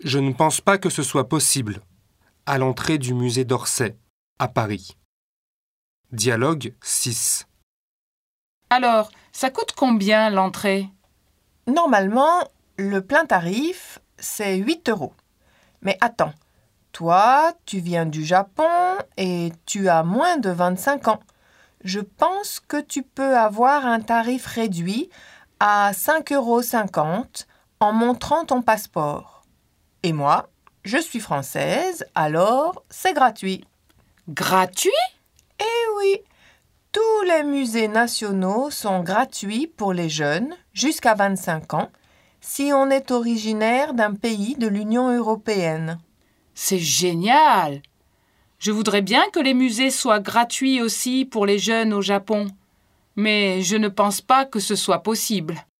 Je ne pense pas que ce soit possible. À l'entrée du musée d'Orsay, à Paris. Dialogue 6. Alors, ça coûte combien l'entrée? Normalement, le plein tarif, c'est 8 €. Mais attends, toi, tu viens du Japon et tu as moins de 25 ans. Je pense que tu peux avoir un tarif réduit à 5,50 € en montrant ton passeport. Et moi, je suis française, alors c'est gratuit. Gratuit? Eh oui, tous les musées nationaux sont gratuits pour les jeunes jusqu'à 25 ans si on est originaire d'un pays de l'Union européenne. C'est génial! Je voudrais bien que les musées soient gratuits aussi pour les jeunes au Japon, mais je ne pense pas que ce soit possible.